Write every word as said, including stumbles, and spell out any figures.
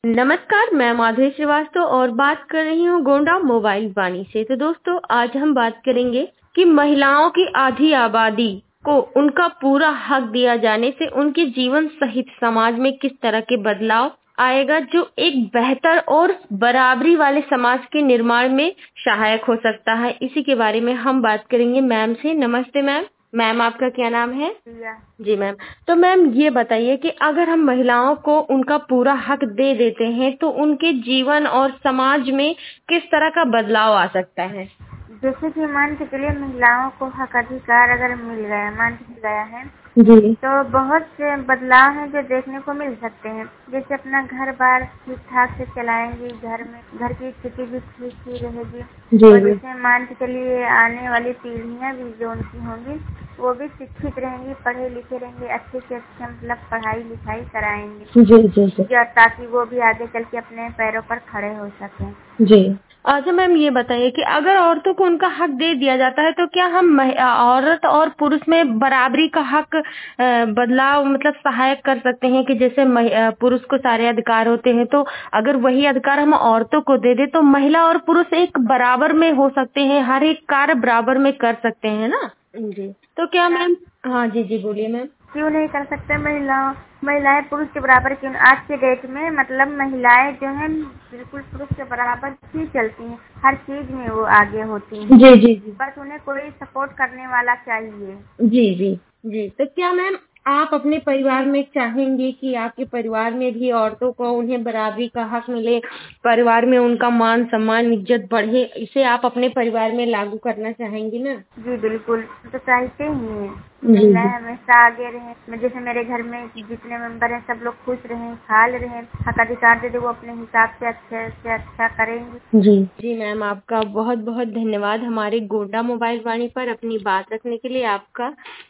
नमस्कार, मैं माधुरी श्रीवास्तव और बात कर रही हूँ गोंडा मोबाइल वाणी से। तो दोस्तों, आज हम बात करेंगे कि महिलाओं की आधी आबादी को उनका पूरा हक दिया जाने से उनके जीवन सहित समाज में किस तरह के बदलाव आएगा, जो एक बेहतर और बराबरी वाले समाज के निर्माण में सहायक हो सकता है। इसी के बारे में हम बात करेंगे मैम से। नमस्ते मैम। मैम, आपका क्या नाम है? प्रिया। जी मैम। तो मैम, ये बताइए कि अगर हम महिलाओं को उनका पूरा हक दे देते हैं तो उनके जीवन और समाज में किस तरह का बदलाव आ सकता है? जैसे कि मान के चलिए महिलाओं को हक अधिकार अगर मिल गया, मान के गया है जी तो बहुत से बदलाव हैं जो देखने को मिल सकते हैं। जैसे अपना घर बार ठीक ठाक से चलाएंगी, घर में घर की स्थिति भी ठीक ही रहेगी। जी और जी जैसे मान के चलिए आने वाली पीढ़ियां भी जो उनकी होंगी वो भी शिक्षित रहेंगी, पढ़े लिखे रहेंगे, अच्छे से अच्छे मतलब पढ़ाई लिखाई कराएंगे, जी जी जी या ताकि वो भी आगे चल के अपने पैरों पर खड़े हो सकें। जी। अच्छा मैम, ये बताइए कि अगर औरतों को उनका हक दे दिया जाता है तो क्या हम महि- औरत और पुरुष में बराबरी का हक अ, बदलाव मतलब सहायक कर सकते हैं कि जैसे महि- अ, पुरुष को सारे अधिकार होते हैं, तो अगर वही अधिकार हम औरतों को दे दे तो महिला और पुरुष एक बराबर में हो सकते हैं, हर एक कार्य बराबर में कर सकते हैं ना? जी। तो क्या मैम? हाँ जी जी, बोलिए मैम। क्यों नहीं कर सकते? महिलाओं महिलाएं पुरुष के बराबर क्यों? आज के डेट में मतलब महिलाएं जो हैं बिल्कुल पुरुष के बराबर ही चलती हैं, हर चीज में वो आगे होती हैं। जी जी जी बस उन्हें कोई सपोर्ट करने वाला चाहिए। जी जी जी। तो क्या मैम, आप अपने परिवार में चाहेंगे कि आपके परिवार में भी औरतों को उन्हें बराबरी का हक मिले, परिवार में उनका मान सम्मान इज्जत बढ़े, इसे आप अपने परिवार में लागू करना चाहेंगी ना? जी बिल्कुल, तो चाहते ही हैं कि जी महिलाएं जी हमेशा आगे रहें। मैं जैसे मेरे घर में जितने मेंबर हैं सब लोग खुश रहें, खुशहाल रहें, हक अधिकार दे दे वो अपने हिसाब से अच्छे से अच्छा करेंगी। जी जी मैम, आपका बहुत बहुत धन्यवाद हमारे गोंडा मोबाइल वाणी पर अपनी बात रखने के लिए। आपका